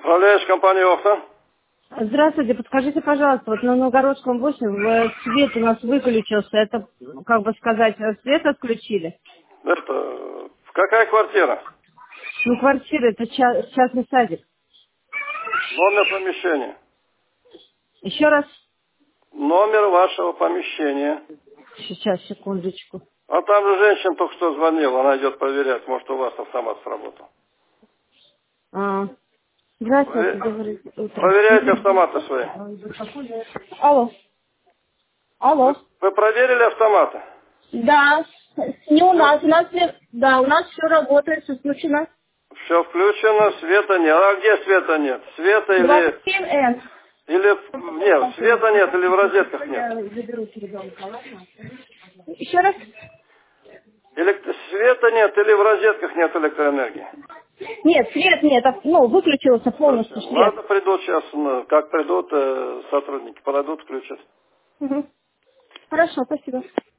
Управляешь компанией «Окна». Здравствуйте, подскажите, пожалуйста, вот на Новгородском 8 свет у нас выключился. Это, как бы сказать, свет отключили? Какая квартира? Ну, квартира, это частный садик. Номер помещения. Еще раз. Номер вашего помещения. Сейчас, секундочку. А там же женщина только что звонила, она идет проверять, может у вас автомат сработал. Здравствуйте, доброе утро. Проверяйте автоматы свои. Алло. Алло. Вы проверили автоматы? Да, не у нас, да, у нас все работает, все включено. Все включено, света нет. А где света нет? Света или... 27Н. Нет, света нет или в розетках нет? Еще раз. Света нет или в розетках нет электроэнергии? Нет, свет нет, выключился полностью свет. Ладно, придут сейчас, как придут сотрудники, подойдут, включат. Хорошо, спасибо.